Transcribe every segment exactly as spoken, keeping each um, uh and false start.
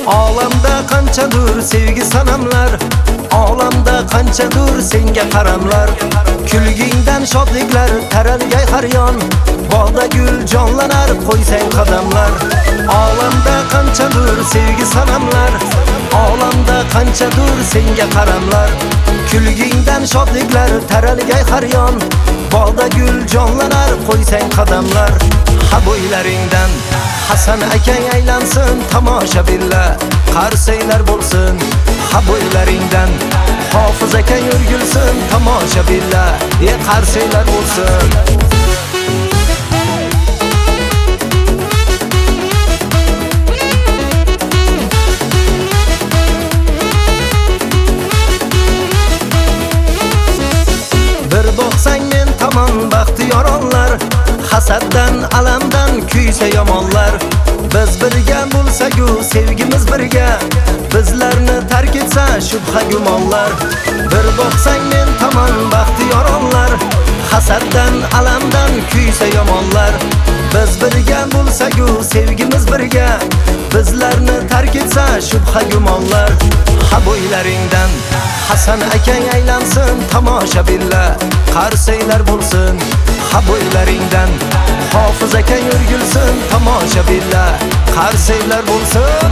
Olamda qanchadur sevgi sanamlar, olamda qanchadur senga qaramlar. Kulgingdan shodliklar taralgay har yon, bog'da gul jonlanar qo'ysang qadamlar. Olamda qanchadur sevgi sanamlar, olamda qanchadur senga qaramlar. Kulgingdan shodliklar taralgay har yon, bog'da gul jonlanar qo'ysang qadamlar. Ha bo'ylaringdan Hasan akang aylansin tomoshabinlar, qarsaylar bo'lsin. Ha bo'ylaringdan Hofiz akang yurgilsin tomoshabinlar, e qarsaylar bo'lsin. Bir boqsang men tomon baxtiyor onlar, hasaddan alamdan kuysa yomonlar. Biz birga bo'lsak-u sevgimiz birga, bizlarni tark etsa shubha gumonlar. Bir boqsang men tomon baxtiyor onlar, hasaddan alamdan kuysa yomonlar. Biz birga bo'lsak-u sevgimiz birga, bizlarni tark etsa shubha gumonlar. Ha bo'ylaringdan Hasan akang aylansin tomoshabinlar, qarsaylar bo'lsin. Ha bo'ylaringdan Hofiz akang yurgilsin tomoshabinlar, qarsaylar bo'lsin.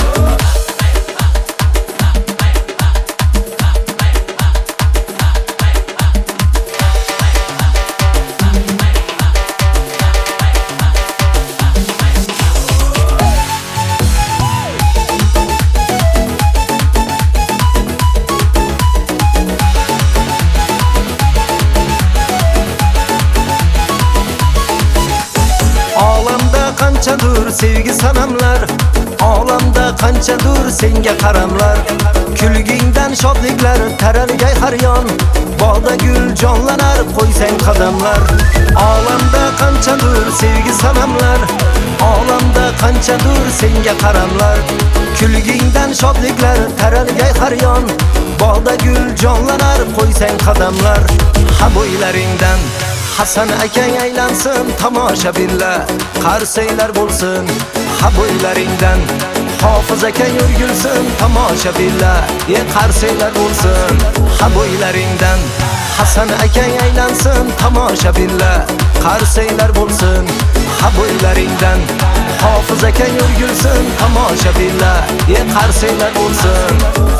Qanchadur sevgi sanamlar, olamda qanchadur senga qaramlar. Kulgingdan shodliklar taralgay har yon, bog'da gul jonlanar qo'ysang qadamlar. Olamda qanchadur sevgi sanamlar, olamda qanchadur senga qaramlar. Kulgingdan shodliklar taralgay har yon, bog'da gul jonlanar qo'ysang qadamlar. Ha bo'ylaringdan Hasan akang aylansin tomoshabinlar, qarsaylar bo'lsin. Ha bo'ylaringdan Hofiz akang yurgilsin tomoshabinlar, e qarsaylar bo'lsin. Ha bo'ylaringdan Hasan akang aylansin tomoshabinlar, qarsaylar bo'lsin. Ha bo'ylaringdan Hofiz akang yurgilsin tomoshabinlar, e qarsaylar bo'lsin.